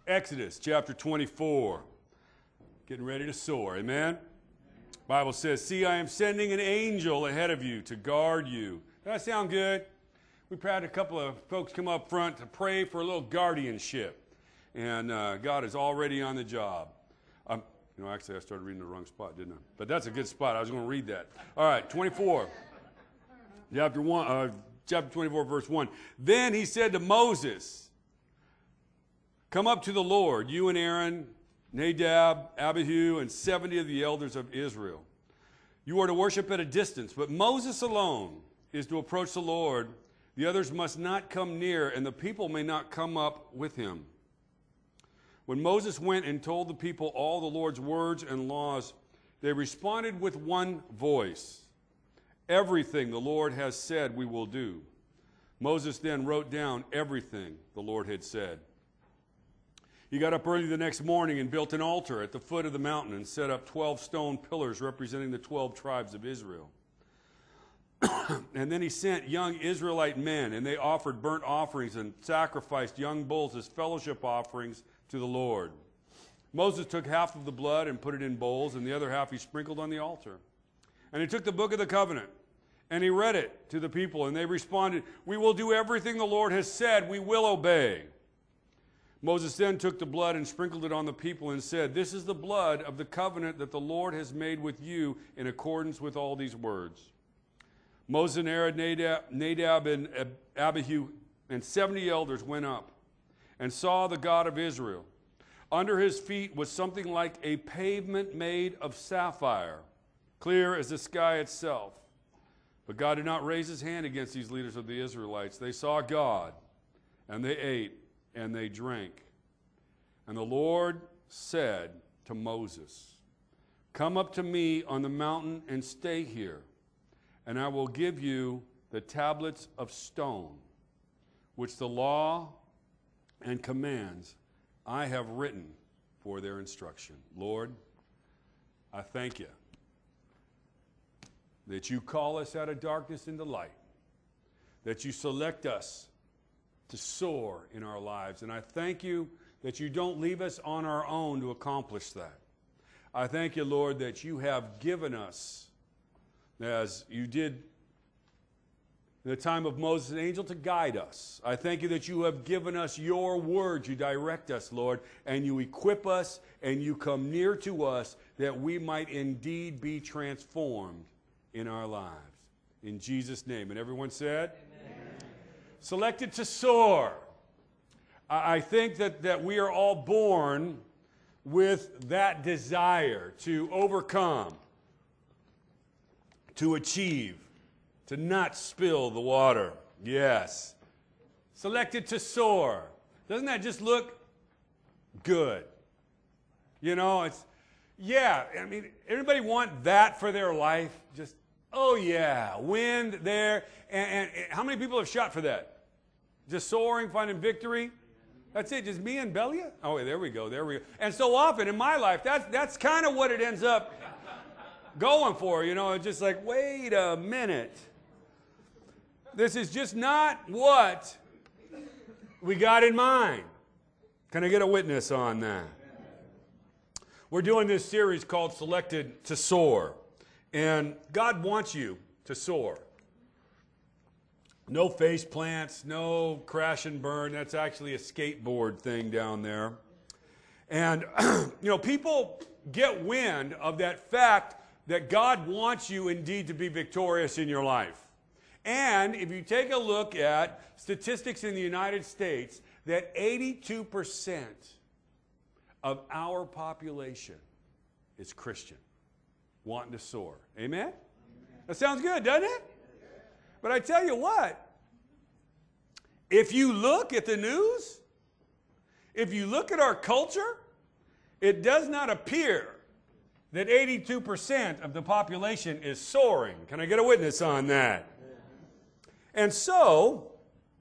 Exodus chapter 24. Getting ready to soar. Amen? Bible says, "See, I am sending an angel ahead of you to guard you." Does that sound good? We've had a couple of folks come up front to pray for a little guardianship. And God is already on the job. Actually, I started reading the wrong spot, didn't I? But that's a good spot. I was going to read that. All right, 24. Chapter 24, verse 1. Then he said to Moses, "Come up to the Lord, you and Aaron, Nadab, Abihu, and 70 of the elders of Israel. You are to worship at a distance, but Moses alone is to approach the Lord. The others must not come near, and the people may not come up with him." When Moses went and told the people all the Lord's words and laws, they responded with one voice, "Everything the Lord has said we will do." Moses then wrote down everything the Lord had said. He got up early the next morning and built an altar at the foot of the mountain and set up 12 stone pillars representing the 12 tribes of Israel. And then he sent young Israelite men, and they offered burnt offerings and sacrificed young bulls as fellowship offerings to the Lord. Moses took half of the blood and put it in bowls, and the other half he sprinkled on the altar. And he took the book of the covenant, and he read it to the people, and they responded, "We will do everything the Lord has said, we will obey." Moses then took the blood and sprinkled it on the people and said, "This is the blood of the covenant that the Lord has made with you in accordance with all these words." Moses and Aaron, Nadab and Abihu, and 70 elders went up and saw the God of Israel. Under his feet was something like a pavement made of sapphire, clear as the sky itself. But God did not raise his hand against these leaders of the Israelites. They saw God, and they ate, and they drank. And the Lord said to Moses, "Come up to me on the mountain and stay here, and I will give you the tablets of stone, which the law and commands I have written for their instruction." Lord, I thank you that you call us out of darkness into light, that you select us to soar in our lives. And I thank you that you don't leave us on our own to accomplish that. I thank you, Lord, that you have given us, as you did in the time of Moses, an angel to guide us. I thank you that you have given us your word. You direct us, Lord, and you equip us, and you come near to us that we might indeed be transformed in our lives. In Jesus' name. And everyone said? Amen. Selected to soar. I think that we are all born with that desire to overcome, to achieve, to not spill the water. Yes. Selected to soar. Doesn't that just look good? You know, everybody want that for their life? Just, oh yeah, wind there. And how many people have shot for that? Just soaring, finding victory? That's it, just me and Belia? Oh, there we go. And so often in my life, that's kind of what it ends up going for. You know, it's just like, wait a minute. This is just not what we got in mind. Can I get a witness on that? We're doing this series called Selected to Soar. And God wants you to soar. No face plants, no crash and burn. That's actually a skateboard thing down there. And, people get wind of that fact that God wants you indeed to be victorious in your life. And if you take a look at statistics in the United States, that 82% of our population is Christian, wanting to soar. Amen? That sounds good, doesn't it? But I tell you what, if you look at the news, if you look at our culture, it does not appear that 82% of the population is soaring. Can I get a witness on that? And so,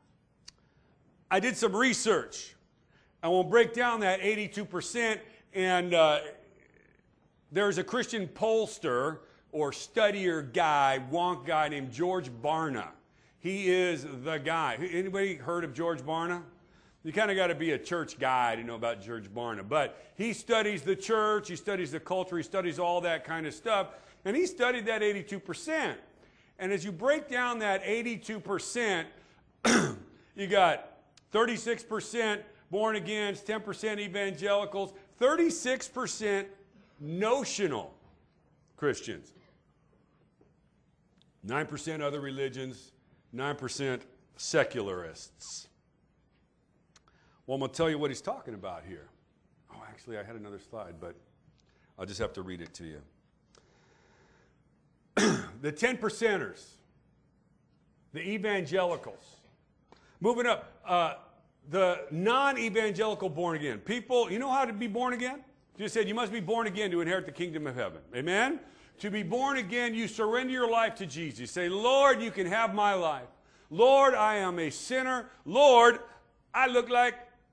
I did some research. I will break down that 82%, and there's a Christian pollster or studier guy, wonk guy named George Barna. He is the guy. Anybody heard of George Barna? You kind of got to be a church guy to know about George Barna. But he studies the church, he studies the culture, he studies all that kind of stuff. And he studied that 82%. And as you break down that 82%, you got 36% born again, 10% evangelicals, 36% notional Christians, 9% other religions, 9% secularists. Well, I'm going to tell you what he's talking about here. Oh, actually, I had another slide, but I'll just have to read it to you. The 10%ers, the evangelicals. Moving up, the non-evangelical born again. People, you know how to be born again? Jesus said you must be born again to inherit the kingdom of heaven. Amen? To be born again, you surrender your life to Jesus. You say, Lord, you can have my life. Lord, I am a sinner. Lord, I look like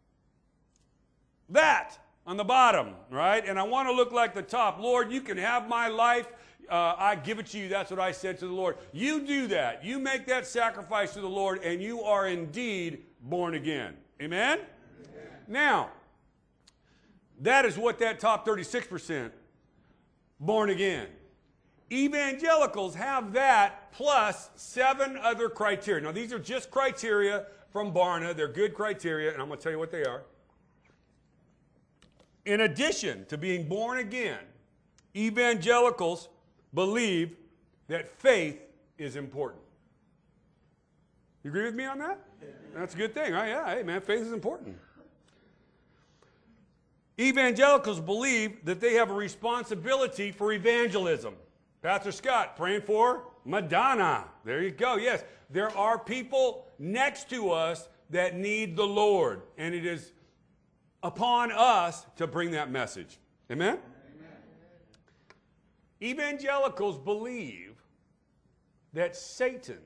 that on the bottom, right? And I want to look like the top. Lord, you can have my life. I give it to you. That's what I said to the Lord. You do that. You make that sacrifice to the Lord, and you are indeed born again. Amen? Amen. Now, that is what that top 36% born again. Evangelicals have that plus 7 other criteria. Now, these are just criteria from Barna. They're good criteria, and I'm going to tell you what they are. In addition to being born again, evangelicals believe that faith is important. You agree with me on that? That's a good thing. Oh, yeah, hey, man, faith is important. Evangelicals believe that they have a responsibility for evangelism. Pastor Scott, praying for Madonna. There you go. Yes, there are people next to us that need the Lord, and it is upon us to bring that message. Amen? Evangelicals believe that Satan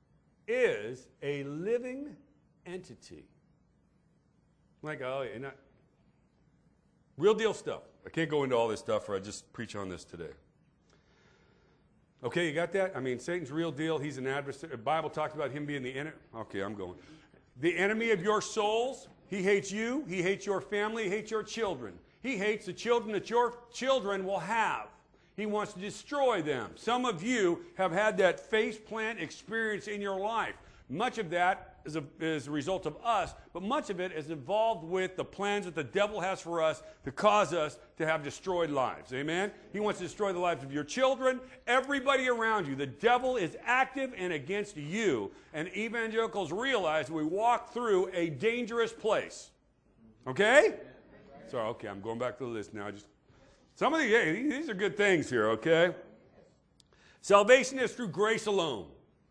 is a living entity. Like, oh, you're not. Real deal stuff. I can't go into all this stuff, or I just preach on this today. Okay, you got that? I mean, Satan's real deal. He's an adversary. The Bible talks about him being the enemy. Okay, I'm going. The enemy of your souls. He hates you. He hates your family. He hates your children. He hates the children that your children will have. He wants to destroy them. Some of you have had that face plant experience in your life. Much of that is a result of us, but much of it is involved with the plans that the devil has for us to cause us to have destroyed lives. Amen? He wants to destroy the lives of your children, everybody around you. The devil is active and against you, and evangelicals realize we walk through a dangerous place. Okay? Sorry, okay, I'm going back to the list now. Some of these are good things here, okay? Salvation is through grace alone.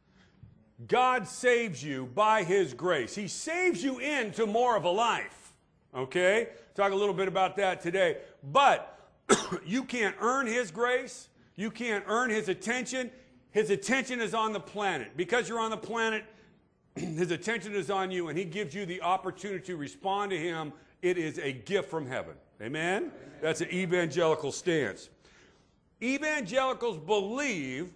God saves you by His grace. He saves you into more of a life, okay? Talk a little bit about that today. But you can't earn His grace. You can't earn His attention. His attention is on the planet. Because you're on the planet, His attention is on you, and He gives you the opportunity to respond to Him. It is a gift from heaven. Amen? Amen. That's an evangelical stance. Evangelicals believe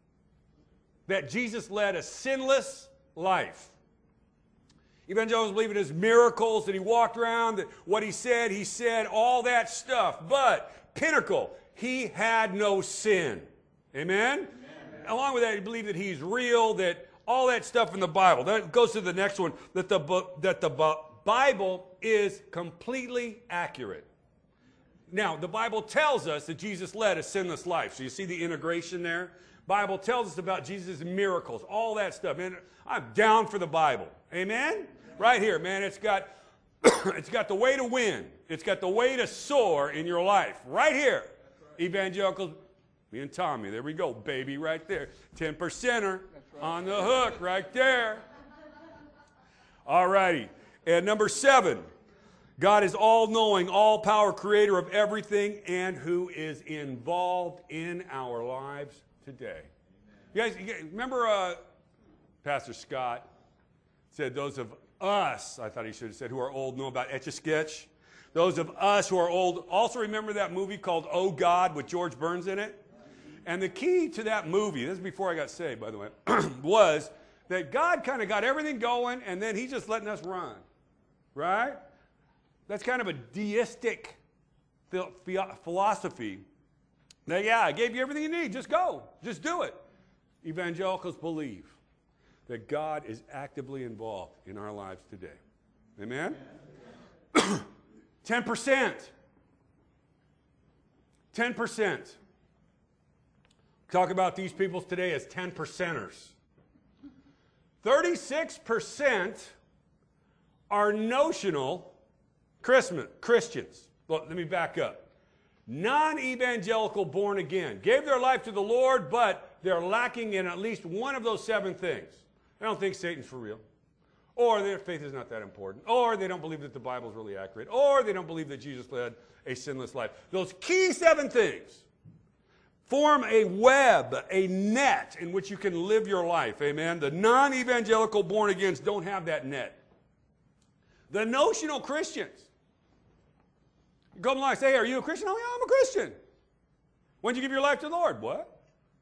that Jesus led a sinless life. Evangelicals believe in His miracles, that He walked around, that what He said, all that stuff. But, pinnacle, He had no sin. Amen? Amen. Along with that, He believed that He's real, that all that stuff in the Bible. That goes to the next one, that the Bible is completely accurate. Now, the Bible tells us that Jesus led a sinless life. So you see the integration there? Bible tells us about Jesus' miracles, all that stuff. Man, I'm down for the Bible. Amen? Right here, man. It's got the way to win. It's got the way to soar in your life. Right here. Right. Evangelicals, me and Tommy. There we go, baby, right there. 10%er on the hook right there. All righty. And number 7. God is all-knowing, all-power creator of everything, and who is involved in our lives today. You guys remember Pastor Scott said those of us, I thought he should have said, who are old know about Etch-a-Sketch. Those of us who are old also remember that movie called Oh God with George Burns in it. And the key to that movie, this is before I got saved, by the way, was that God kind of got everything going, and then He's just letting us run. right? That's kind of a deistic philosophy. That, yeah, I gave you everything you need. Just go. Just do it. Evangelicals believe that God is actively involved in our lives today. Amen? 10%. 10%. Talk about these people today as 10%ers. 36% are notional Christians. Well, let me back up. Non-evangelical born again. Gave their life to the Lord, but they're lacking in at least one of those 7 things. They don't think Satan's for real. Or their faith is not that important. Or they don't believe that the Bible is really accurate. Or they don't believe that Jesus led a sinless life. Those key 7 things form a web, a net in which you can live your life. Amen? The non-evangelical born-agains don't have that net. The notional Christians. You come along and say, hey, are you a Christian? Oh, yeah, I'm a Christian. When did you give your life to the Lord? What?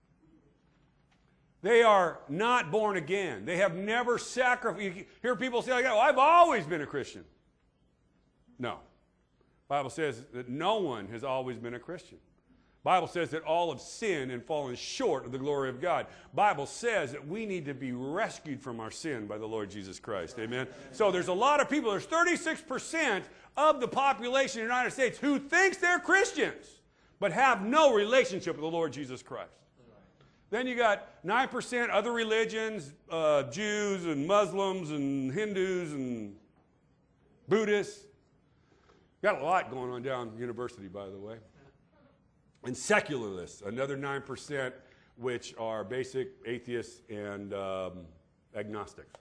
They are not born again. They have never sacrificed. You hear people say, oh, I've always been a Christian. No. The Bible says that no one has always been a Christian. The Bible says that all have sinned and fallen short of the glory of God. The Bible says that we need to be rescued from our sin by the Lord Jesus Christ. Amen? So there's a lot of people, there's 36% of the population in the United States who thinks they're Christians, but have no relationship with the Lord Jesus Christ. Then you got 9% other religions, Jews and Muslims and Hindus and Buddhists. Got a lot going on down university, by the way. And secularists, another 9%, which are basic atheists and agnostics.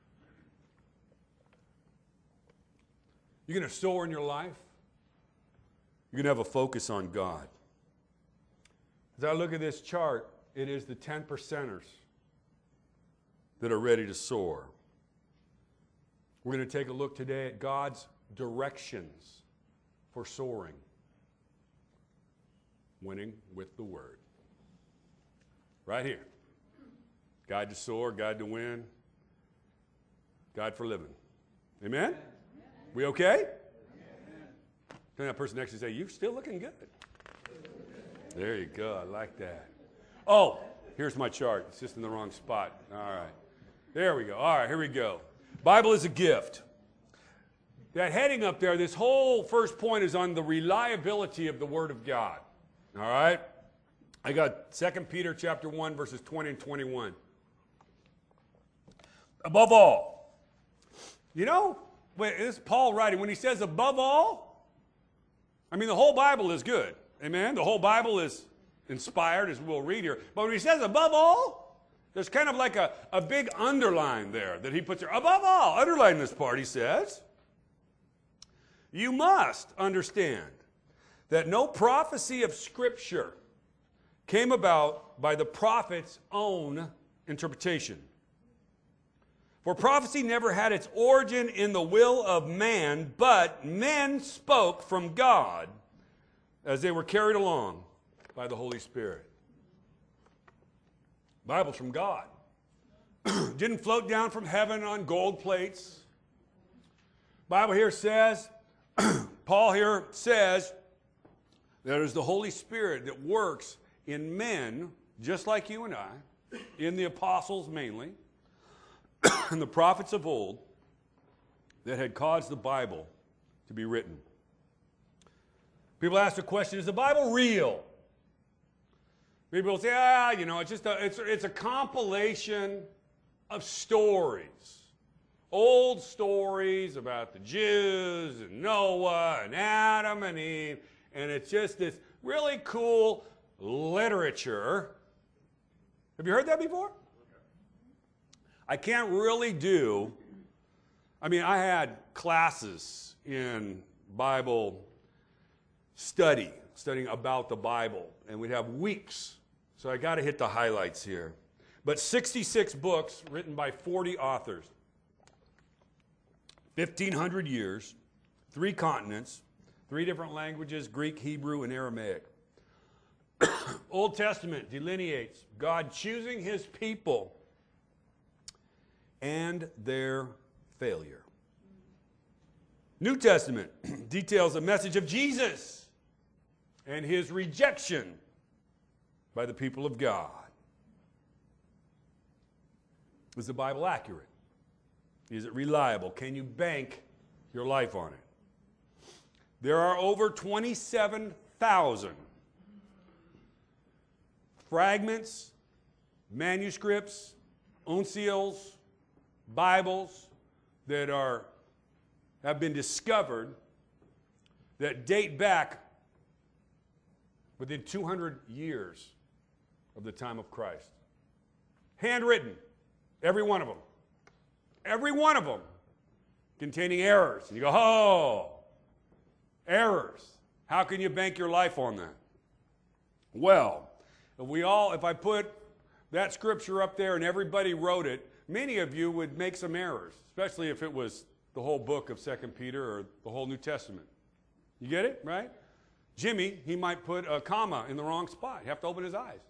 You're going to soar in your life. You're going to have a focus on God. As I look at this chart, it is the 10%ers that are ready to soar. We're going to take a look today at God's directions for soaring. Winning with the Word. Right here. Guide to soar, guide to win, guide for living. Amen? We okay? Turn that person next to you and say, you're still looking good. There you go. I like that. Oh, here's my chart. It's just in the wrong spot. All right. There we go. All right, here we go. Bible is a gift. That heading up there, this whole first point is on the reliability of the Word of God. All right? I got 2 Peter chapter 1, verses 20 and 21. Above all. You know, this is Paul writing. When he says above all, I mean, the whole Bible is good. Amen? The whole Bible is inspired, as we'll read here. But when he says above all, there's kind of like a big underline there that he puts there. Above all, underline this part, he says. You must understand that no prophecy of Scripture came about by the prophet's own interpretation. For prophecy never had its origin in the will of man, but men spoke from God as they were carried along by the Holy Spirit. Bible's from God. Didn't float down from heaven on gold plates. Bible here says, Paul here says, that it is the Holy Spirit that works in men, just like you and I, in the apostles mainly, and the prophets of old, that had caused the Bible to be written. People ask the question, is the Bible real? People say, it's a compilation of stories. Old stories about the Jews and Noah and Adam and Eve. And it's just this really cool literature. Have you heard that before? I can't really do, I had classes in Bible studying about the Bible, and we'd have weeks. So I got to hit the highlights here. But 66 books written by 40 authors, 1,500 years, 3 continents, 3 different languages, Greek, Hebrew, and Aramaic. Old Testament delineates God choosing his people and their failure. New Testament details the message of Jesus and his rejection by the people of God. Is the Bible accurate? Is it reliable? Can you bank your life on it? There are over 27,000 fragments, manuscripts, uncials, Bibles that have been discovered that date back within 200 years of the time of Christ. Handwritten, every one of them. Every one of them containing errors. And you go, oh, errors. How can you bank your life on that? Well, if I put that scripture up there and everybody wrote it, many of you would make some errors, especially if it was the whole book of 2 Peter or the whole New Testament. You get it, right? Jimmy, he might put a comma in the wrong spot. You have to open his eyes.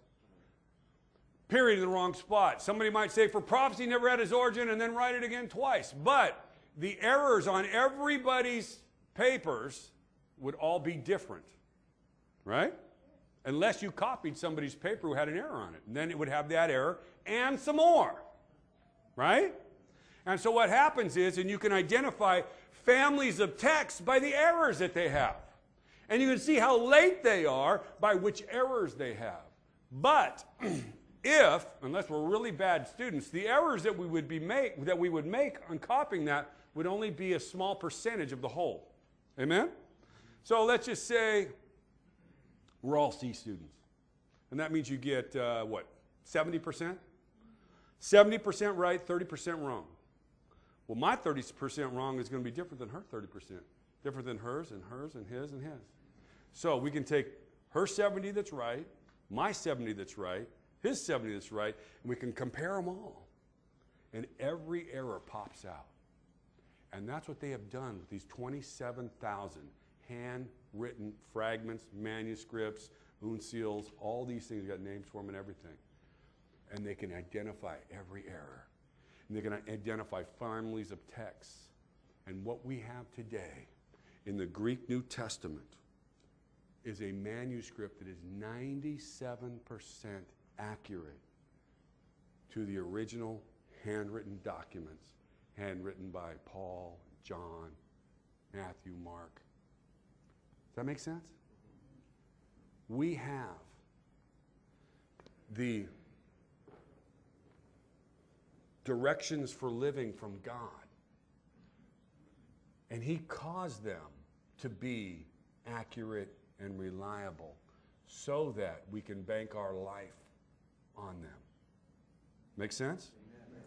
Period in the wrong spot. Somebody might say, for prophecy never had its origin, and then write it again twice. But the errors on everybody's papers would all be different, right? Unless you copied somebody's paper who had an error on it. And then it would have that error and some more, right? And so what happens is, and you can identify families of texts by the errors that they have. And you can see how late they are by which errors they have. But unless we're really bad students, the errors that we would make on copying that would only be a small percentage of the whole. Amen? So let's just say we're all C students. And that means you get, 70%? 70% right, 30% wrong. Well, my 30% wrong is going to be different than her 30%. Different than hers and hers and his and his. So we can take her 70 that's right, my 70 that's right, his 70 that's right, and we can compare them all. And every error pops out. And that's what they have done with these 27,000 handwritten fragments, manuscripts, uncials, all these things, got names for them and everything. And they can identify every error. And they can identify families of texts. And what we have today in the Greek New Testament is a manuscript that is 97% accurate to the original handwritten documents, handwritten by Paul, John, Matthew, Mark. Does that make sense? We have the directions for living from God. And he caused them to be accurate and reliable so that we can bank our life on them. Make sense? Amen.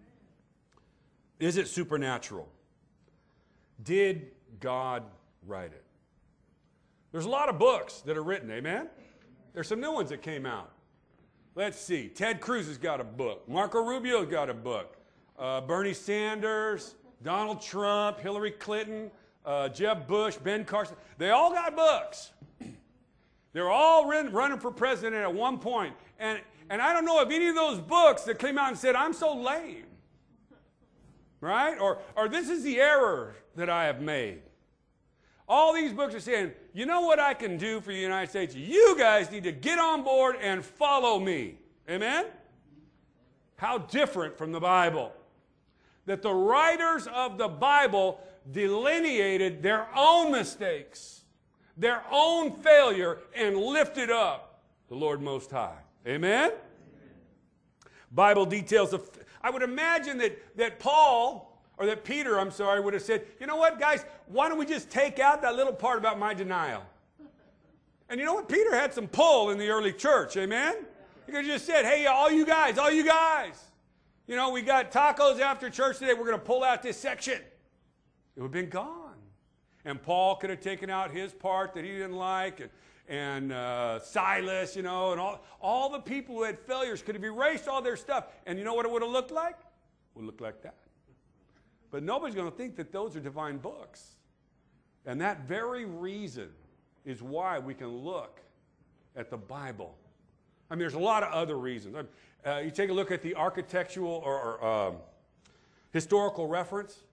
Is it supernatural? Did God write it? There's a lot of books that are written, amen? There's some new ones that came out. Let's see. Ted Cruz has got a book. Marco Rubio's got a book. Bernie Sanders, Donald Trump, Hillary Clinton, Jeb Bush, Ben Carson. They all got books. They're all running for president at one point. And I don't know if any of those books that came out and said, I'm so lame. Right? Or this is the error that I have made. All these books are saying, you know what I can do for the United States? You guys need to get on board and follow me. Amen? How different from the Bible. That the writers of the Bible delineated their own mistakes, their own failure, and lifted up the Lord Most High. Amen? Bible details of, I would imagine that Paul, or that Peter, would have said, you know what, guys, why don't we just take out that little part about my denial? And you know what? Peter had some pull in the early church, amen? He could have just said, hey, all you guys, you know, we got tacos after church today, we're going to pull out this section. It would have been gone. And Paul could have taken out his part that he didn't like, and Silas, you know, and all the people who had failures could have erased all their stuff. And you know what it would have looked like? It would look like that. But nobody's going to think that those are divine books. And that very reason is why we can look at the Bible. I mean, there's a lot of other reasons. You take a look at the architectural or historical reference,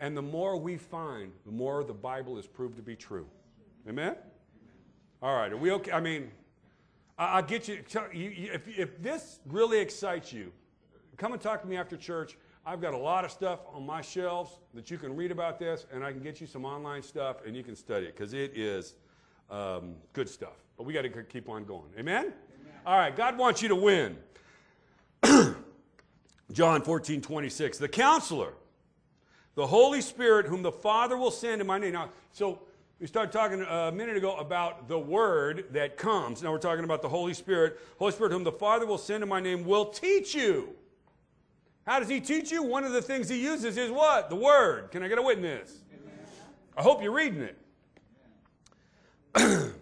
And the more we find, the more the Bible is proved to be true. Amen? All right, are we okay? I mean, I'll get you, if this really excites you, come and talk to me after church. I've got a lot of stuff on my shelves that you can read about this, and I can get you some online stuff, and you can study it, because it is good stuff. But we got to keep on going. Amen? Amen? All right, God wants you to win. John 14:26. The Counselor, the Holy Spirit, whom the Father will send in my name. Now, so we started talking a minute ago about the Word that comes. Now we're talking about the Holy Spirit. Holy Spirit, whom the Father will send in my name, will teach you. How does He teach you? One of the things He uses is what? The Word. Can I get a witness? Amen. I hope you're reading it.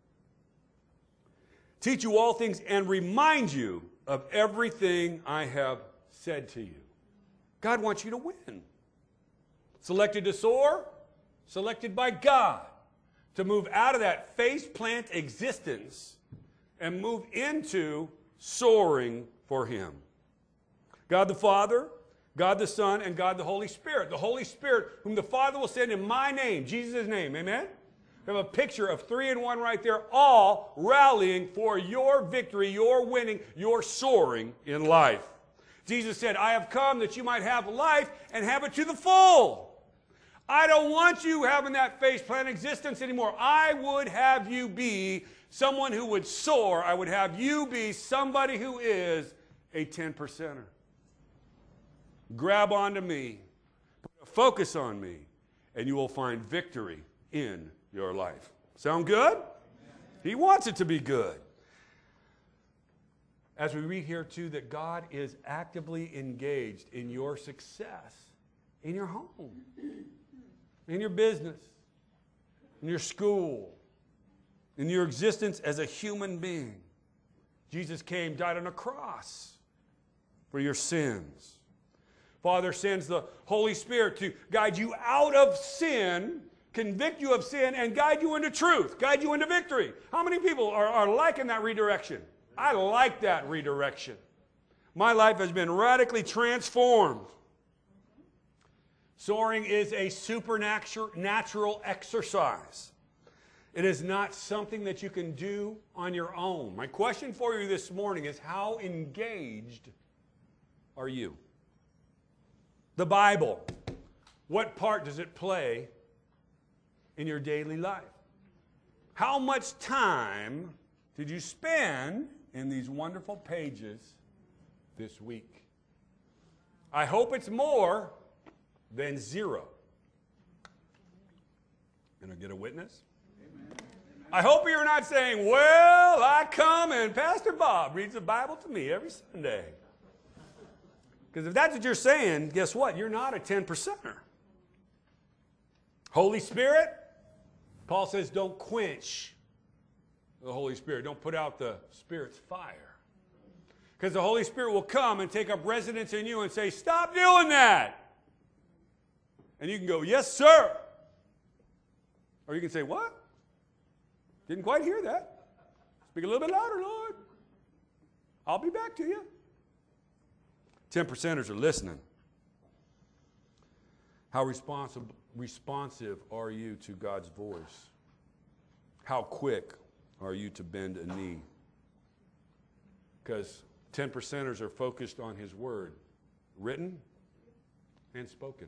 Teach you all things and remind you of everything I have said to you. God wants you to win. Selected to soar, selected by God to move out of that face-plant existence and move into soaring for Him. God the Father, God the Son, and God the Holy Spirit. The Holy Spirit, whom the Father will send in my name, Jesus' name. Amen? We have a picture of 3 in 1 right there, all rallying for your victory, your winning, your soaring in life. Jesus said, I have come that you might have life and have it to the full. I don't want you having that face-plant existence anymore. I would have you be someone who would soar. I would have you be somebody who is a 10%er. Grab onto me, focus on me, and you will find victory in your life. Sound good? He wants it to be good. As we read here too, that God is actively engaged in your success, in your home, in your business, in your school, in your existence as a human being. Jesus came, died on a cross for your sins. Father sends the Holy Spirit to guide you out of sin, convict you of sin, and guide you into truth, guide you into victory. How many people are liking that redirection? I like that redirection. My life has been radically transformed. Soaring is a supernatural exercise. It is not something that you can do on your own. My question for you this morning is, how engaged are you? The Bible, what part does it play in your daily life? How much time did you spend in these wonderful pages this week? I hope it's more than 0. Can I get a witness? Amen. I hope you're not saying, well, I come and Pastor Bob reads the Bible to me every Sunday. Because if that's what you're saying, guess what? You're not a 10%er. Holy Spirit, Paul says, don't quench the Holy Spirit. Don't put out the Spirit's fire. Because the Holy Spirit will come and take up residence in you and say, stop doing that. And you can go, yes, sir. Or you can say, what? Didn't quite hear that. Speak a little bit louder, Lord. I'll be back to you. 10%ers are listening. How responsive are you to God's voice? How quick are you to bend a knee? Because 10%ers are focused on His Word, written and spoken.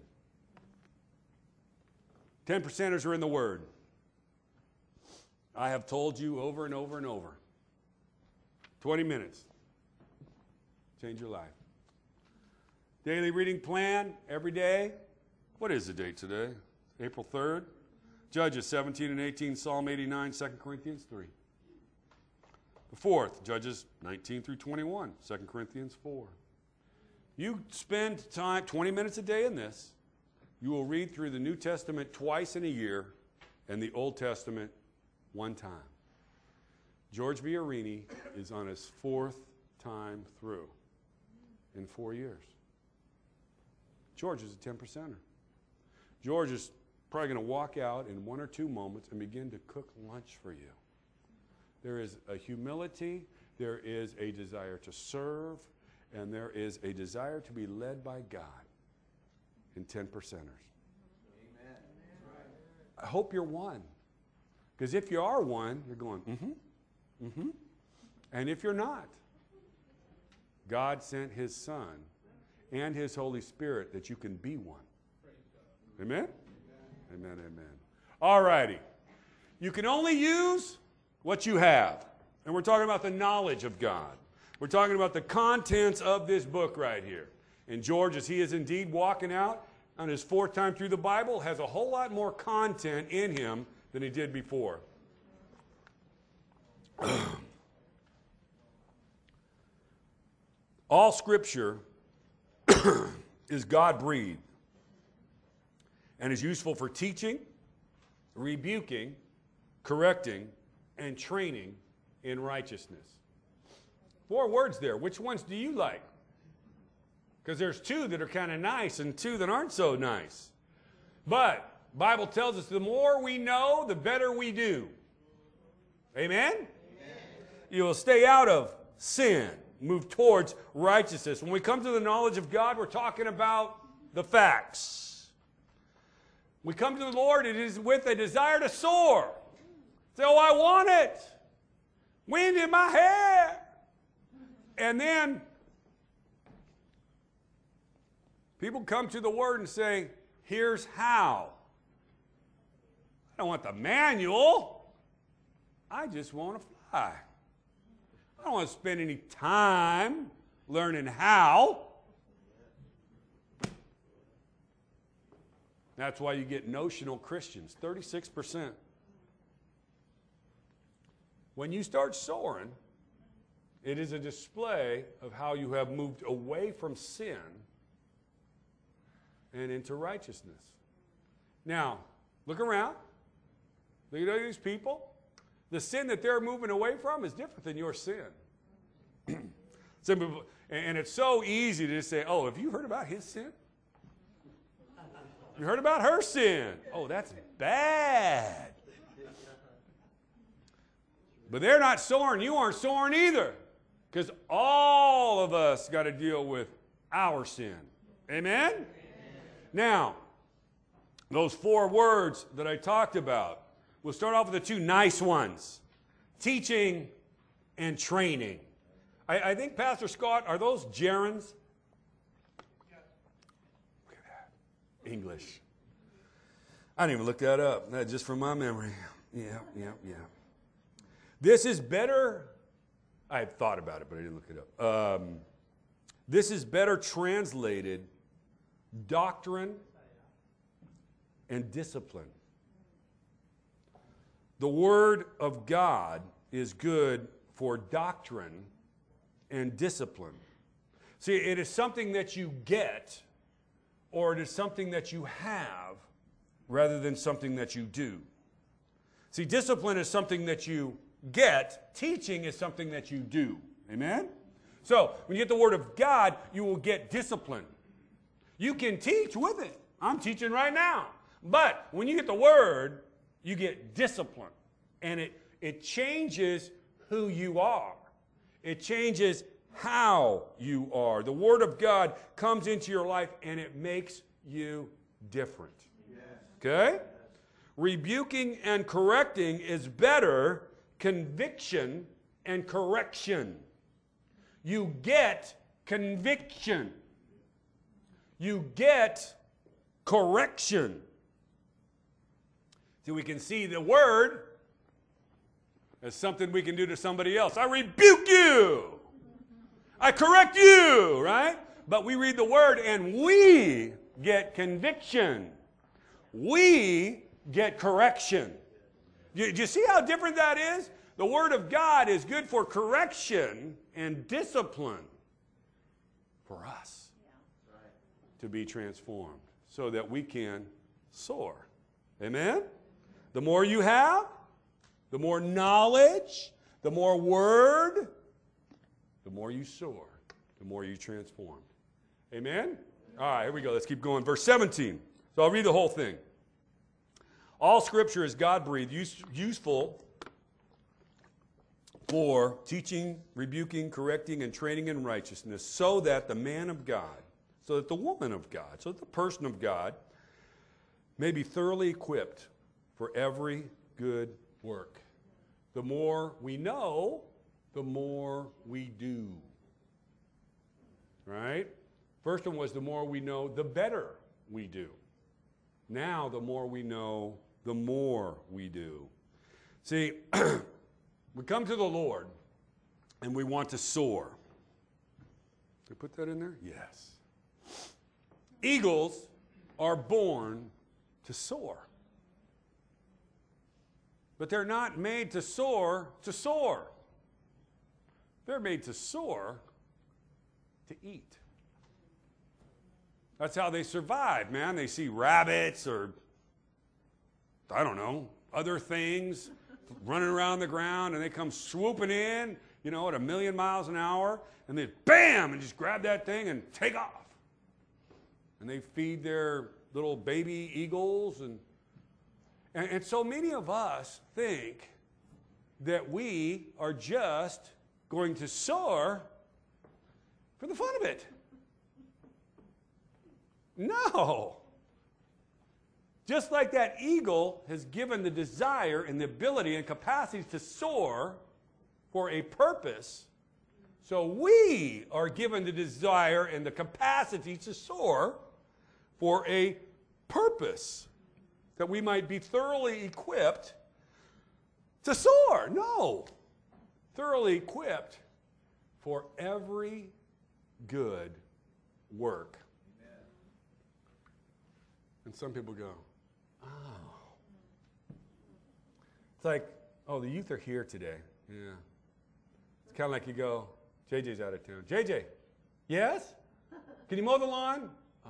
10%ers are in the Word. I have told you over and over and over. 20 minutes. Change your life. Daily reading plan every day. What is the date today? April 3rd. Judges 17 and 18, Psalm 89, 2 Corinthians 3. The 4th, Judges 19 through 21, 2 Corinthians 4. You spend time, 20 minutes a day in this. You will read through the New Testament twice in a year and the Old Testament one time. George Viorini is on his 4th time through in 4 years. George is a 10%er. George is probably going to walk out in 1 or 2 moments and begin to cook lunch for you. There is a humility, there is a desire to serve, and there is a desire to be led by God in 10%ers. I hope you're one. Because if you are one, you're going, mm-hmm, mm-hmm. And if you're not, God sent his Son and his Holy Spirit that you can be one. Amen? Amen, amen. All righty. You can only use what you have. And we're talking about the knowledge of God. We're talking about the contents of this book right here. And George, as he is indeed walking out on his 4th time through the Bible, has a whole lot more content in him than he did before. All Scripture is God-breathed and is useful for teaching, rebuking, correcting, and training in righteousness. 4 words there. Which ones do you like? Because there's 2 that are kind of nice and 2 that aren't so nice. But the Bible tells us the more we know, the better we do. Amen? Amen. You will stay out of sin, move towards righteousness. When we come to the knowledge of God, we're talking about the facts. We come to the Lord, it is with a desire to soar. Say, oh, I want it. Wind in my hair. And then people come to the Word and say, here's how. I don't want the manual. I just want to fly. I don't want to spend any time learning how. That's why you get notional Christians, 36%. When you start soaring, it is a display of how you have moved away from sin and into righteousness. Now, look around. Look at these people. The sin that they're moving away from is different than your sin. And it's so easy to just say, oh, have you heard about his sin? You heard about her sin? Oh, that's bad. But they're not soaring. You aren't soaring either. Because all of us got to deal with our sin. Amen? Amen? Now, those 4 words that I talked about, we'll start off with the 2 nice ones. Teaching and training. I think, Pastor Scott, are those gerunds? Yes. Look at that. English. I didn't even look that up. That's just from my memory. Yeah. This is better. I had thought about it, but I didn't look it up. This is better translated doctrine and discipline. The Word of God is good for doctrine and discipline. See, it is something that you get, or it is something that you have, rather than something that you do. See, discipline is something that you get. Teaching is something that you do. Amen? So, when you get the Word of God, you will get discipline. You can teach with it. I'm teaching right now. But when you get the Word, you get discipline. And it changes who you are. It changes how you are. The Word of God comes into your life and it makes you different. Yes. Okay? Rebuking and correcting is better conviction and correction. You get conviction. You get correction. So we can see the Word as something we can do to somebody else. I rebuke you. I correct you, right? But we read the Word and we get conviction. We get correction. Do you see how different that is? The Word of God is good for correction and discipline for us to be transformed so that we can soar. Amen? The more you have, the more knowledge, the more Word, the more you soar, the more you transform. Amen? All right, here we go. Let's keep going. Verse 17. So I'll read the whole thing. All Scripture is God-breathed, useful for teaching, rebuking, correcting, and training in righteousness, so that the man of God, so that the woman of God, so that the person of God may be thoroughly equipped for every good work. The more we know, the more we do. Right? First one was the more we know, the better we do. Now, the more we know, the more we do. See, we come to the Lord and we want to soar. Did I put that in there? Yes. Eagles are born to soar. But they're not made to soar to soar. They're made to soar to eat. That's how they survive, man. They see rabbits or, I don't know, other things running around the ground, and they come swooping in, you know, at 1,000,000 miles an hour, and they bam, and just grab that thing and take off. And they feed their little baby eagles. And so many of us think that we are just going to soar for the fun of it. No. Just like that eagle has given the desire and the ability and capacity to soar for a purpose, so we are given the desire and the capacity to soar for a purpose, that we might be thoroughly equipped to soar. No. Thoroughly equipped for every good work. Amen. And some people go, oh. It's like, oh, the youth are here today. Yeah. It's kind of like you go, JJ's out of town. JJ, yes? Can you mow the lawn? Oh.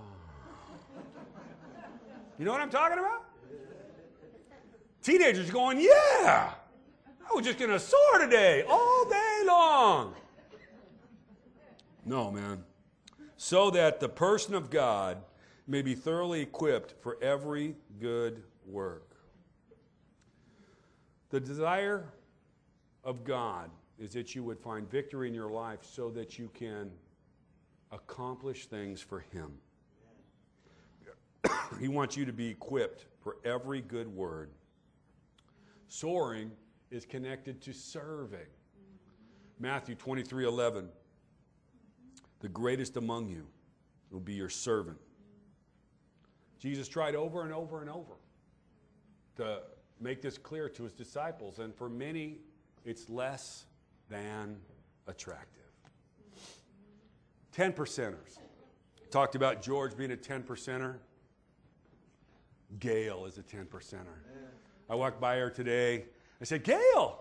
You know what I'm talking about? Teenagers going, yeah, I was just going to soar today, all day long. No, man. So that the person of God may be thoroughly equipped for every good work. The desire of God is that you would find victory in your life so that you can accomplish things for Him. He wants you to be equipped for every good word. Soaring is connected to serving. Matthew 23:11. The greatest among you will be your servant. Jesus tried over and over and over to make this clear to his disciples, and for many, it's less than attractive. 10%ers. Talked about George being a 10%er. Gail is a 10%er. I walked by her today. I said, Gail!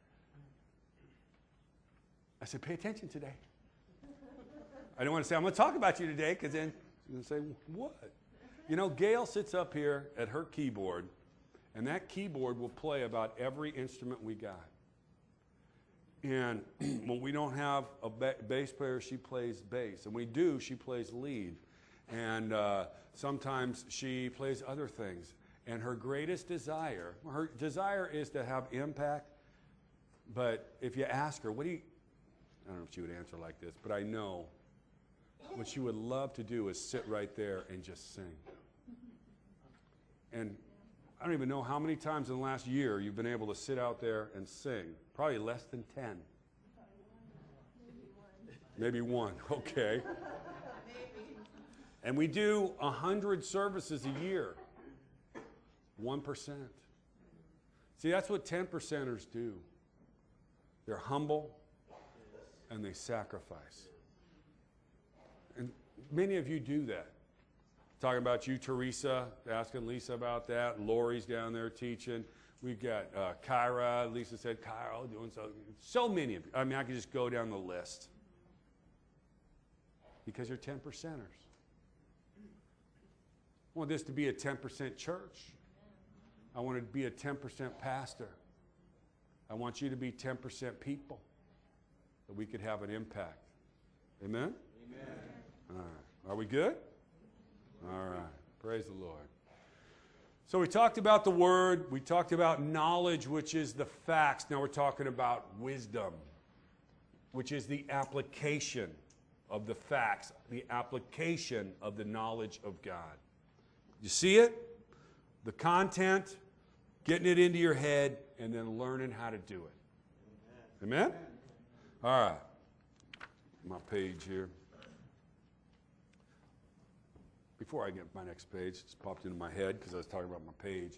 I said, pay attention today. I didn't want to say, I'm going to talk about you today, because then she's going to say, what? You know, Gail sits up here at her keyboard, and that keyboard will play about every instrument we got. And when we don't have a bass player, she plays bass. And we do, she plays lead. And sometimes she plays other things. And her greatest desire is to have impact. But if you ask her, I don't know if she would answer like this, but I know what she would love to do is sit right there and just sing. And I don't even know how many times in the last year you've been able to sit out there and sing. Probably less than 10. Maybe one. Okay. And we do 100 services a year. 1%. See, that's what 10%ers do. They're humble and they sacrifice. And many of you do that. Talking about you, Teresa, asking Lisa about that. Lori's down there teaching. We've got Kyra. Lisa said, Kyra, doing so many of you. I mean, I could just go down the list. Because you're 10%ers. I want this to be a 10% church. I want it to be a 10% pastor. I want you to be 10% people, that we could have an impact. Amen? Amen. All right. Are we good? All right. Praise the Lord. So we talked about the Word. We talked about knowledge, which is the facts. Now we're talking about wisdom, which is the application of the facts, the application of the knowledge of God. You see it? The content getting it into your head, and then learning how to do it. Amen? All right. My page here. Before I get my next page, it just popped into my head because I was talking about my page.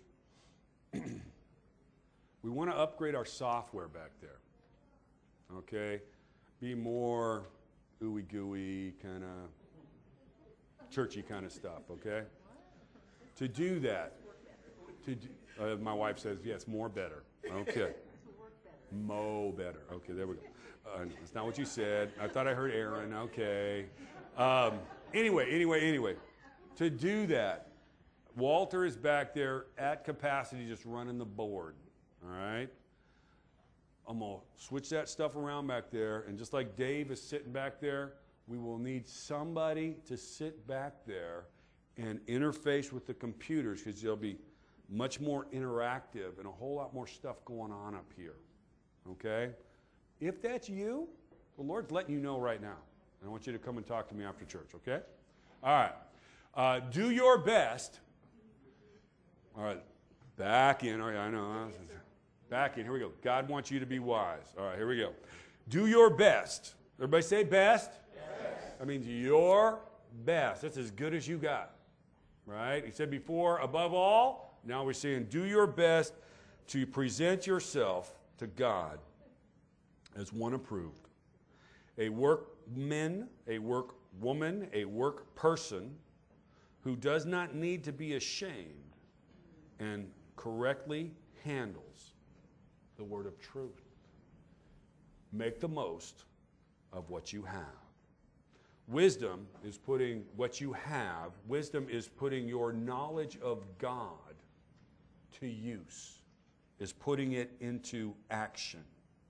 We want to upgrade our software back there. Okay? Be more ooey gooey, kind of churchy kind of stuff, okay? To do that, my wife says, yes, more better. Okay. Mo better. Okay, there we go. That's not what you said. I thought I heard Aaron. Okay. Anyway. To do that, Walter is back there at capacity just running the board. All right? I'm going to switch that stuff around back there. And just like Dave is sitting back there, we will need somebody to sit back there and interface with the computers because they'll be much more interactive and a whole lot more stuff going on up here. Okay? If that's you, the Lord's letting you know right now. And I want you to come and talk to me after church, okay? All right. Do your best. All right. Back in. Oh, yeah, I know. Back in. Here we go. God wants you to be wise. All right, here we go. Do your best. Everybody say best? Yes. That means your best. That's as good as you got. Right? He said before, above all. Now we're saying do your best to present yourself to God as one approved. A workman, a workwoman, a work person who does not need to be ashamed and correctly handles the word of truth. Make the most of what you have. Wisdom is putting what you have, wisdom is putting your knowledge of God to use, is putting it into action.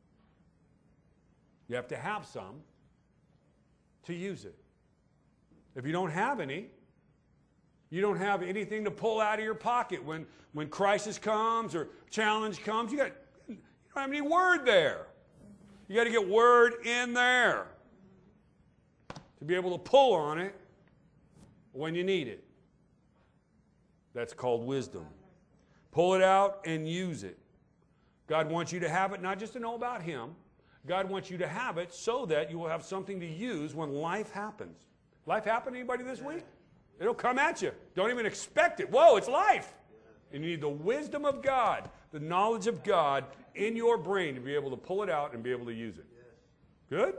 You have to have some to use it. If you don't have any, you don't have anything to pull out of your pocket when crisis comes or challenge comes. You don't have any word there. You got to get word in there to be able to pull on it when you need it. That's called wisdom. Pull it out and use it. God wants you to have it not just to know about Him. God wants you to have it so that you will have something to use when life happens. Life happened to anybody this week? It'll come at you. Don't even expect it. Whoa, it's life. And you need the wisdom of God, the knowledge of God in your brain to be able to pull it out and be able to use it. Good?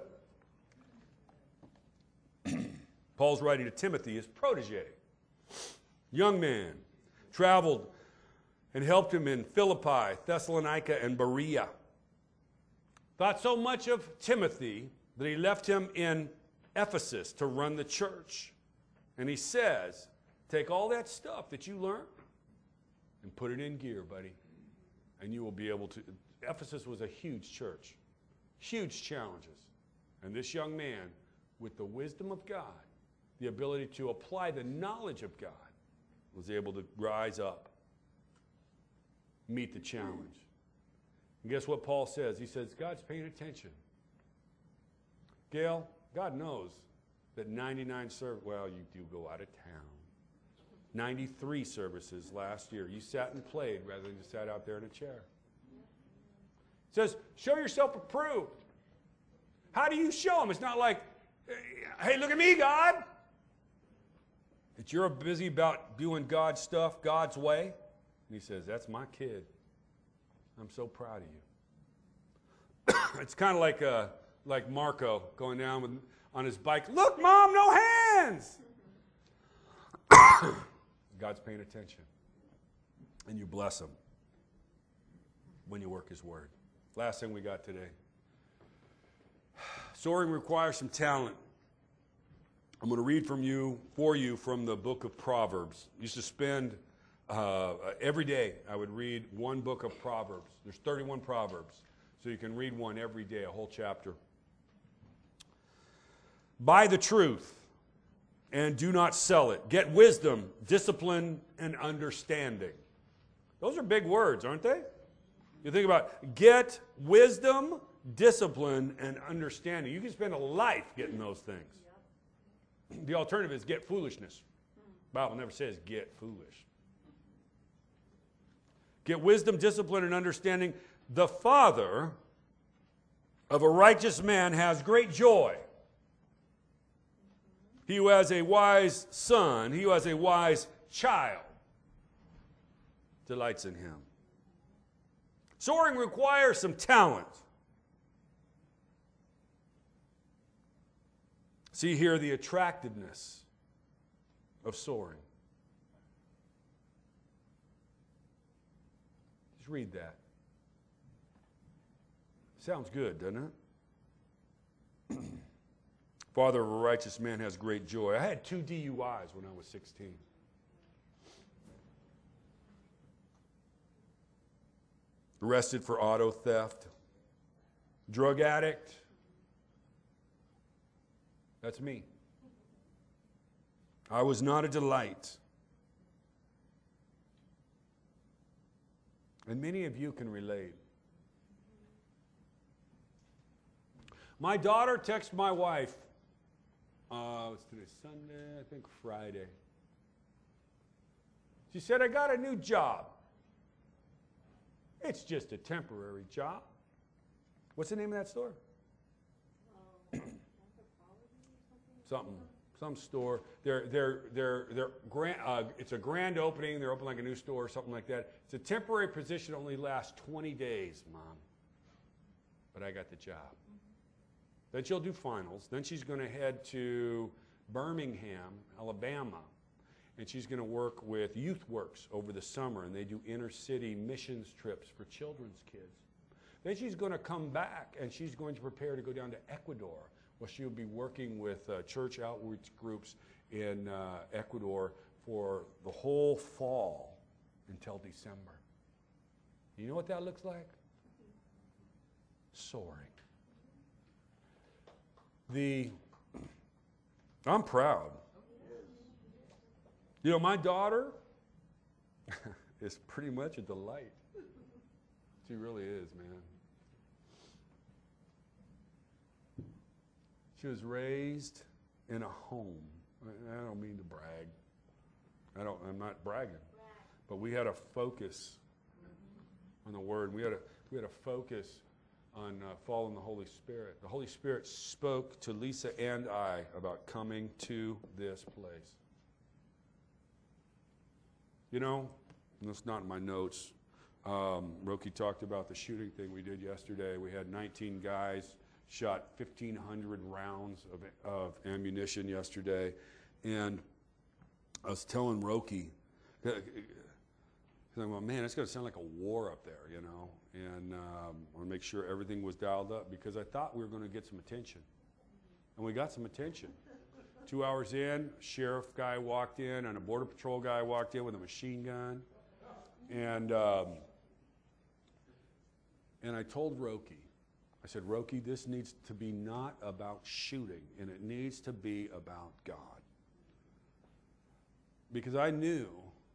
Paul's writing to Timothy, his protege. Young man, traveled and helped him in Philippi, Thessalonica, and Berea. Thought so much of Timothy that he left him in Ephesus to run the church. And he says, take all that stuff that you learned and put it in gear, buddy. And you will be able to. Ephesus was a huge church, huge challenges. And this young man, with the wisdom of God, the ability to apply the knowledge of God, was able to rise up, meet the challenge. And guess what Paul says? He says, God's paying attention. Gail, God knows that 99 services, well, you do go out of town. 93 services last year. You sat and played rather than just sat out there in a chair. It says, show yourself approved. How do you show them? It's not like, hey, look at me, God. That you're busy about doing God's stuff God's way. And he says, that's my kid. I'm so proud of you. It's kind of like Marco going down on his bike. Look, Mom, no hands. God's paying attention. And you bless him when you work his word. Last thing we got today. Soaring requires some talent. I'm going to read for you from the book of Proverbs. I used to spend every day I would read one book of Proverbs. There's 31 Proverbs. So you can read one every day, a whole chapter. Buy the truth and do not sell it. Get wisdom, discipline, and understanding. Those are big words, aren't they? You think about get wisdom, discipline, and understanding. You can spend a life getting those things. The alternative is get foolishness. The Bible never says get foolish. Get wisdom, discipline, and understanding. The father of a righteous man has great joy. He who has a wise son, he who has a wise child, delights in him. Soaring requires some talent. See here the attractiveness of soaring. Just read that. Sounds good, doesn't it? Father of a righteous man has great joy. I had 2 DUIs when I was 16. Arrested for auto theft. Drug addict. That's me. I was not a delight. And many of you can relate. My daughter texted my wife, what's today, Sunday, I think Friday. She said, I got a new job. It's just a temporary job. What's the name of that store? Some store. It's a grand opening. They're opening like a new store or something like that. It's a temporary position, only lasts 20 days, Mom. But I got the job. Then she'll do finals. Then she's going to head to Birmingham, Alabama. And she's going to work with YouthWorks over the summer. And they do inner city missions trips for children's kids. Then she's going to come back and she's going to prepare to go down to Ecuador, where she'll be working with church outreach groups in Ecuador for the whole fall until December. You know what that looks like? Soaring. I'm proud. You know, my daughter is pretty much a delight. She really is, man. She was raised in a home. I don't mean to brag. I'm not bragging. But we had a focus on the Word. We had a focus on following the Holy Spirit. The Holy Spirit spoke to Lisa and I about coming to this place. You know, and it's not in my notes. Roki talked about the shooting thing we did yesterday. We had 19 guys, shot 1,500 rounds of ammunition yesterday. And I was telling Roki, well, man, it's going to sound like a war up there, you know. And I want to make sure everything was dialed up because I thought we were going to get some attention. And we got some attention. 2 hours in, a sheriff guy walked in and a border patrol guy walked in with a machine gun. And I told Roki, I said, Roki, this needs to be not about shooting, and it needs to be about God. Because I knew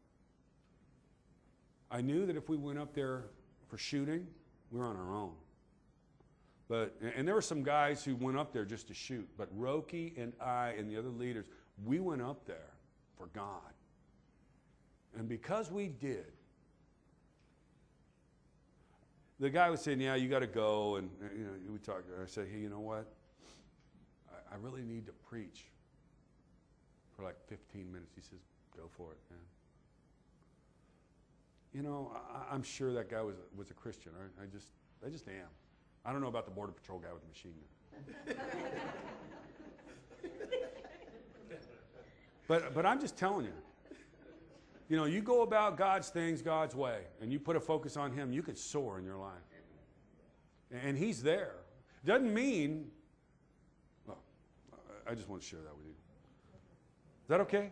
that if we went up there for shooting, we were on our own. And there were some guys who went up there just to shoot. But Roki and I and the other leaders, we went up there for God. And because we did, the guy was saying, yeah, you got to go. And you know, we talked. I said, hey, you know what? I really need to preach for like 15 minutes. He says, go for it, man. You know, I'm sure that guy was a Christian. I just am. I don't know about the Border Patrol guy with the machine gun. But I'm just telling you. You know, you go about God's things God's way, and you put a focus on Him, you can soar in your life. And He's there. Doesn't mean, well, I just want to share that with you. Is that okay?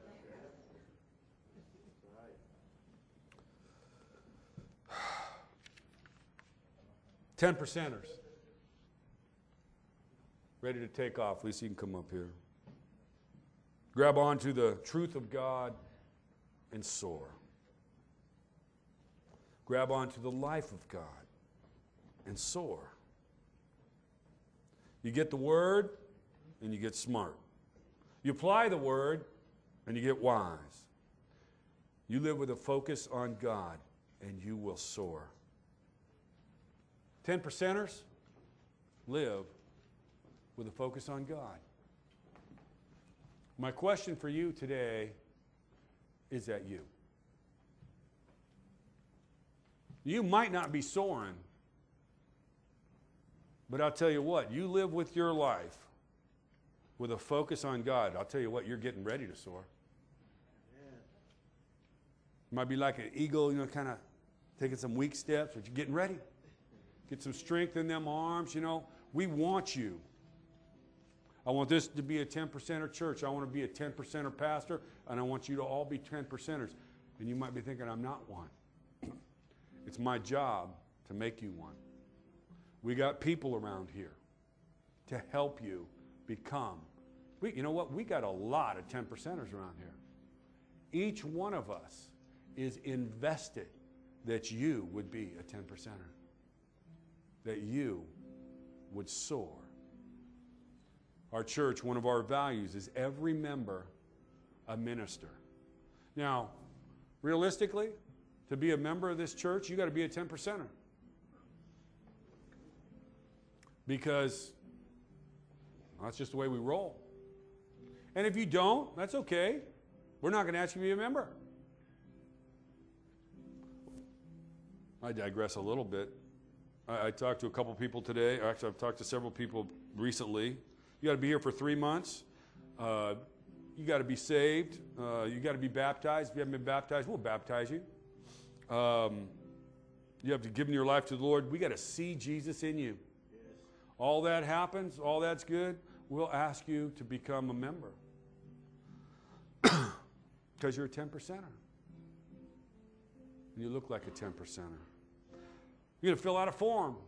10%ers. Ready to take off. Lisa, you can come up here. Grab onto the truth of God and soar. Grab onto the life of God and soar. You get the Word and you get smart. You apply the Word and you get wise. You live with a focus on God and you will soar. 10 percenters live with a focus on God. My question for you today is that you. You might not be soaring, but I'll tell you what, you live with your life with a focus on God. I'll tell you what, you're getting ready to soar. You might be like an eagle, kind of taking some weak steps, but you're getting ready. Get some strength in them arms, We want you. I want this to be a 10%er church. I want to be a 10%er pastor, and I want you to all be 10%ers. And you might be thinking, I'm not one. It's my job to make you one. We got people around here to help you become. You know what? We got a lot of 10%ers around here. Each one of us is invested that you would be a 10%er. That you would soar. Our church, one of our values is every member a minister. Now, realistically, to be a member of this church, you got to be a 10%er. Because that's just the way we roll. And if you don't, that's okay. We're not going to ask you to be a member. I digress a little bit. I talked to a couple people today. Actually, I've talked to several people recently. You got to be here for 3 months. You got to be saved. You got to be baptized. If you haven't been baptized, we'll baptize you. You have to give your life to the Lord. We got to see Jesus in you. Yes. All that happens, all that's good, we'll ask you to become a member. Because you're a 10%er. And you look like a 10%er. You're going to fill out a form.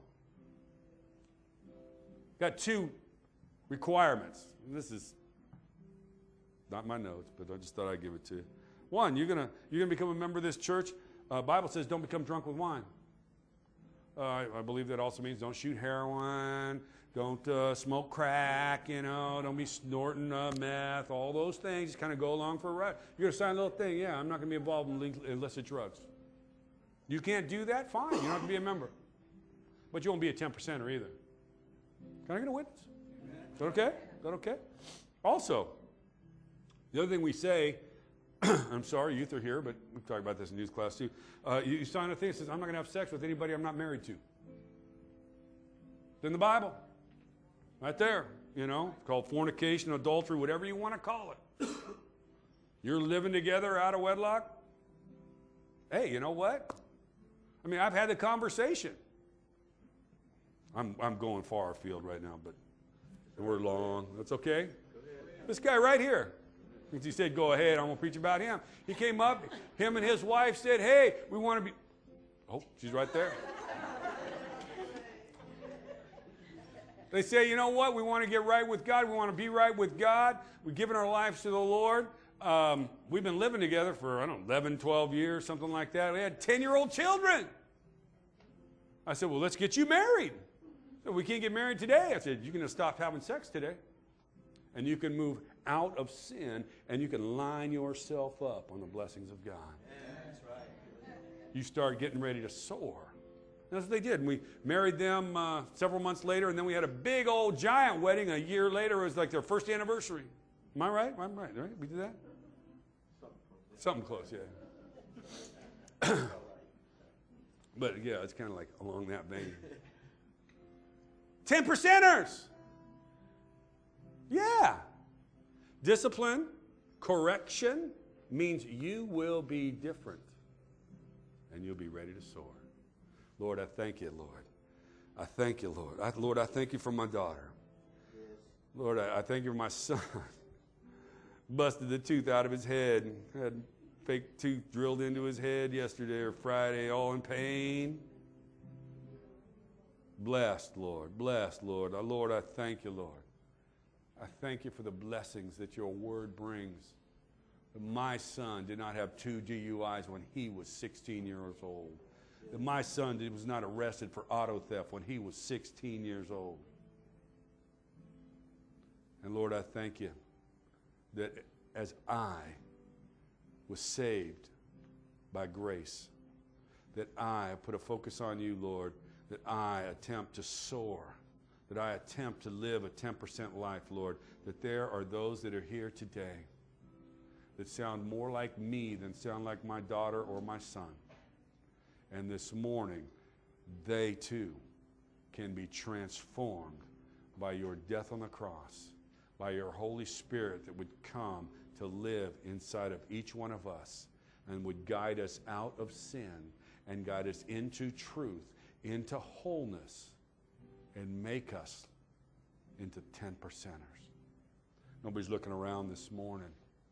Got 2 requirements. This is not my notes, but I just thought I'd give it to you. 1, you're gonna become a member of this church. Bible says don't become drunk with wine. I believe that also means don't shoot heroin, don't smoke crack, don't be snorting meth, all those things. Just kind of go along for a ride. You're going to sign a little thing. Yeah, I'm not going to be involved in illicit drugs. You can't do that? Fine. You don't have to be a member. But you won't be a 10%er either. Can I get a witness? Is that okay? Is that okay? Also, the other thing we say, I'm sorry, youth are here, but we talk about this in youth class too. You sign a thing that says, I'm not going to have sex with anybody I'm not married to. It's in the Bible. Right there. It's called fornication, adultery, whatever you want to call it. You're living together out of wedlock. Hey, you know what? I mean, I've had the conversation. I'm going far afield right now, but we're long. That's okay. This guy right here. He said, go ahead, I'm going to preach about him. He came up, him and his wife said, hey, we want to be... Oh, she's right there. They say, you know what? We want to get right with God. We want to be right with God. We've given our lives to the Lord. We've been living together for, 11, 12 years, something like that. We had 10-year-old children. I said, well, let's get you married. So we can't get married today. I said, you can stop having sex today. And you can move out of sin, and you can line yourself up on the blessings of God. Yeah, that's right. You start getting ready to soar. That's what they did. And we married them several months later, and then we had a big old giant wedding a year later. It was like their first anniversary. Am I right? I'm right, right? We did that? Something close, yeah. But yeah, it's kind of like along that vein. 10%ers. Yeah. Discipline, correction means you will be different. And you'll be ready to soar. Lord, I thank you, Lord. I thank you, Lord. Lord, I thank you for my daughter. Lord, I thank you for my son. Busted the tooth out of his head. Had fake tooth drilled into his head yesterday or Friday, all in pain. Blessed, Lord. Blessed, Lord. Lord, I thank you, Lord. I thank you for the blessings that your word brings. That my son did not have 2 DUIs when he was 16 years old. That my son was not arrested for auto theft when he was 16 years old. And Lord, I thank you that as I was saved by grace, that I put a focus on you, Lord, that I attempt to soar, that I attempt to live a 10% life, Lord, that there are those that are here today that sound more like me than sound like my daughter or my son. And this morning, they too can be transformed by your death on the cross, by your Holy Spirit that would come to live inside of each one of us and would guide us out of sin and guide us into truth, into wholeness, and make us into 10%ers. Nobody's looking around this morning,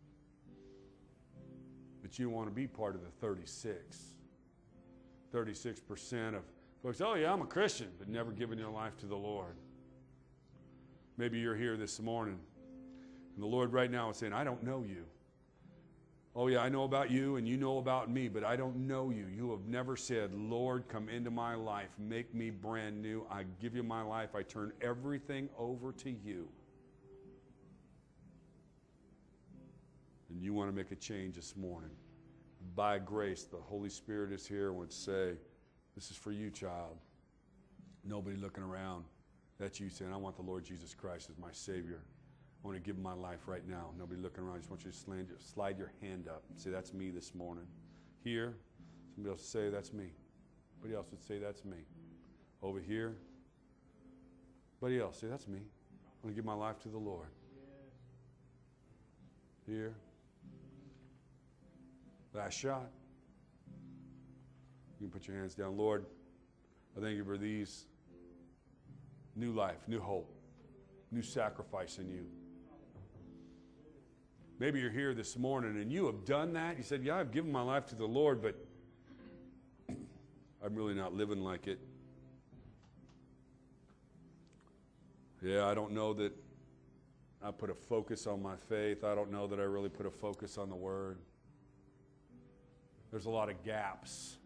but you want to be part of the 36. 36% of folks, oh yeah, I'm a Christian, but never given your life to the Lord. Maybe you're here this morning, and the Lord right now is saying, I don't know you. Oh yeah, I know about you, and you know about me, but I don't know you. You have never said, Lord, come into my life, make me brand new. I give you my life. I turn everything over to you. And you want to make a change this morning. By grace, the Holy Spirit is here and would say, this is for you, child. Nobody looking around. That's you saying, I want the Lord Jesus Christ as my Savior. I want to give him my life right now. Nobody looking around. I just want you to slide your hand up and say, that's me this morning. Here, somebody else would say, that's me. Somebody else would say, that's me. Over here, somebody else say, that's me. I want to give my life to the Lord. Here. Last shot. You can put your hands down. Lord, I thank you for these new life, new hope, new sacrifice in you. Maybe you're here this morning and you have done that. You said, yeah, I've given my life to the Lord, but I'm really not living like it. Yeah, I don't know that I put a focus on my faith. I don't know that I really put a focus on the Word. There's a lot of gaps.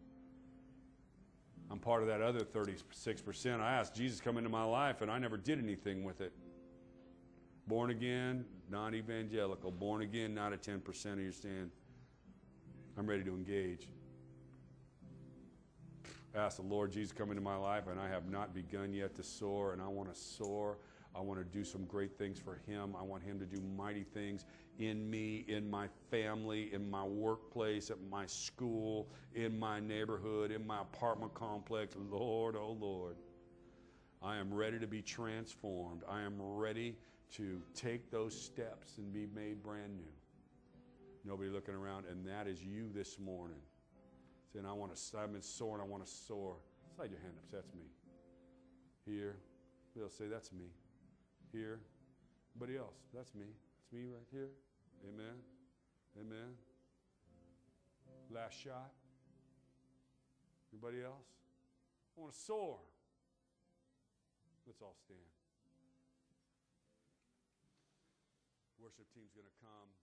I'm part of that other 36%. I asked Jesus to come into my life, and I never did anything with it. Born again, non-evangelical. Born again, not a 10% of your stand. I'm ready to engage. Ask the Lord Jesus to come into my life, and I have not begun yet to soar, and I want to soar. I want to do some great things for him. I want him to do mighty things in me, in my family, in my workplace, at my school, in my neighborhood, in my apartment complex. Lord, oh Lord, I am ready to be transformed. I am ready to take those steps and be made brand new. Nobody looking around, and that is you this morning. Saying, I've been soaring, I want to soar. Slide your hand up, say, that's me. Here, they'll say, that's me. Here, anybody else? That's me. That's me right here. Amen. Amen. Last shot. Anybody else? I want to soar. Let's all stand. Worship team's going to come.